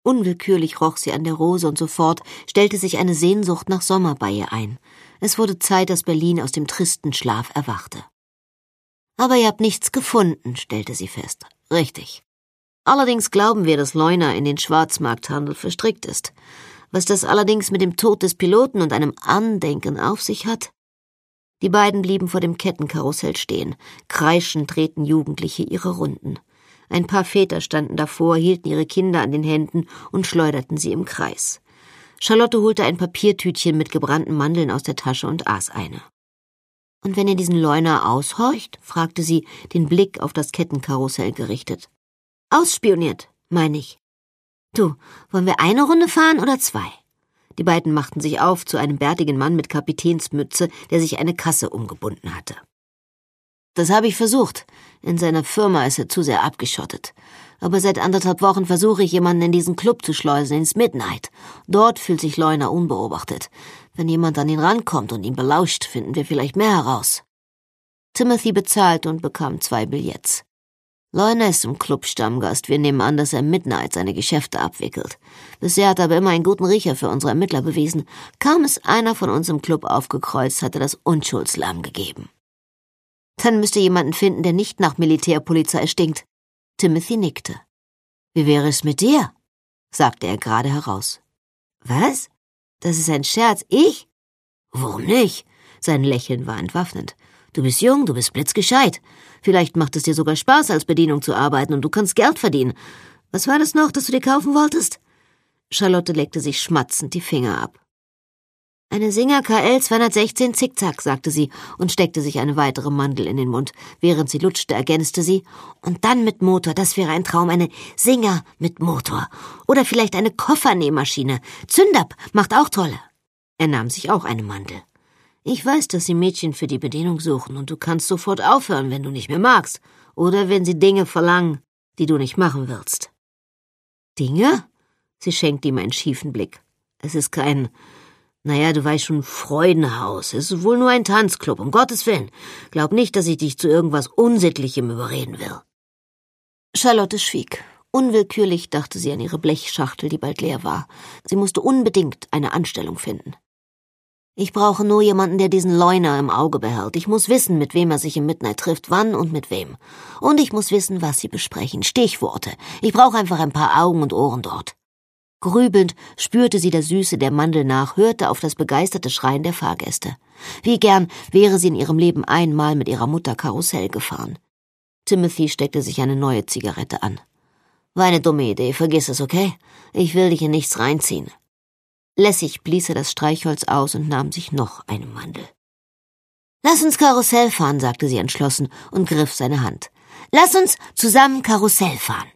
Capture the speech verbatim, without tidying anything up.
Unwillkürlich roch sie an der Rose und sofort stellte sich eine Sehnsucht nach Sommer bei ihr ein. Es wurde Zeit, dass Berlin aus dem tristen Schlaf erwachte. »Aber ihr habt nichts gefunden«, stellte sie fest. »Richtig. Allerdings glauben wir, dass Leuna in den Schwarzmarkthandel verstrickt ist. Was das allerdings mit dem Tod des Piloten und einem Andenken auf sich hat?« Die beiden blieben vor dem Kettenkarussell stehen. Kreischend drehten Jugendliche ihre Runden. Ein paar Väter standen davor, hielten ihre Kinder an den Händen und schleuderten sie im Kreis. Charlotte holte ein Papiertütchen mit gebrannten Mandeln aus der Tasche und aß eine. »Und wenn ihr diesen Leuna aushorcht?« fragte sie, den Blick auf das Kettenkarussell gerichtet. »Ausspioniert, meine ich. Du, wollen wir eine Runde fahren oder zwei?« Die beiden machten sich auf zu einem bärtigen Mann mit Kapitänsmütze, der sich eine Kasse umgebunden hatte. »Das habe ich versucht. In seiner Firma ist er zu sehr abgeschottet. Aber seit anderthalb Wochen versuche ich, jemanden in diesen Club zu schleusen, ins Midnight. Dort fühlt sich Leuna unbeobachtet. Wenn jemand an ihn rankommt und ihn belauscht, finden wir vielleicht mehr heraus.« Timothy bezahlte und bekam zwei Billets. »Leuna ist im Club Stammgast. Wir nehmen an, dass er Midnight seine Geschäfte abwickelt. Bisher hat er aber immer einen guten Riecher für unsere Ermittler bewiesen. Kaum ist einer von uns im Club aufgekreuzt, hat er das Unschuldslamm gegeben.« »Dann müsst ihr jemanden finden, der nicht nach Militärpolizei stinkt.« Timothy nickte. »Wie wäre es mit dir?« sagte er gerade heraus. »Was? Das ist ein Scherz. Ich? Warum nicht?« Sein Lächeln war entwaffnend. »Du bist jung, du bist blitzgescheit. Vielleicht macht es dir sogar Spaß, als Bedienung zu arbeiten und du kannst Geld verdienen. Was war das noch, das du dir kaufen wolltest?« Charlotte leckte sich schmatzend die Finger ab. »Eine Singer K L zweihundertsechzehn Zickzack«, sagte sie und steckte sich eine weitere Mandel in den Mund. Während sie lutschte, ergänzte sie, »und dann mit Motor, das wäre ein Traum, eine Singer mit Motor. Oder vielleicht eine Koffernähmaschine. Zündab macht auch tolle.« Er nahm sich auch eine Mandel. »Ich weiß, dass Sie Mädchen für die Bedienung suchen und du kannst sofort aufhören, wenn du nicht mehr magst. Oder wenn sie Dinge verlangen, die du nicht machen willst.« »Dinge?« Sie schenkte ihm einen schiefen Blick. »Es ist kein... Naja, du weißt schon, Freudenhaus. Es ist wohl nur ein Tanzclub, um Gottes Willen. Glaub nicht, dass ich dich zu irgendwas Unsittlichem überreden will.« Charlotte schwieg. Unwillkürlich dachte sie an ihre Blechschachtel, die bald leer war. Sie musste unbedingt eine Anstellung finden. »Ich brauche nur jemanden, der diesen Leuna im Auge behält. Ich muss wissen, mit wem er sich im Midnight trifft, wann und mit wem. Und ich muss wissen, was sie besprechen. Stichworte. Ich brauche einfach ein paar Augen und Ohren dort.« Grübelnd spürte sie der Süße der Mandel nach, hörte auf das begeisterte Schreien der Fahrgäste. Wie gern wäre sie in ihrem Leben einmal mit ihrer Mutter Karussell gefahren. Timothy steckte sich eine neue Zigarette an. »War eine dumme Idee, vergiss es, okay? Ich will dich in nichts reinziehen.« Lässig blies er das Streichholz aus und nahm sich noch eine Mandel. »Lass uns Karussell fahren«, sagte sie entschlossen und griff seine Hand. »Lass uns zusammen Karussell fahren.«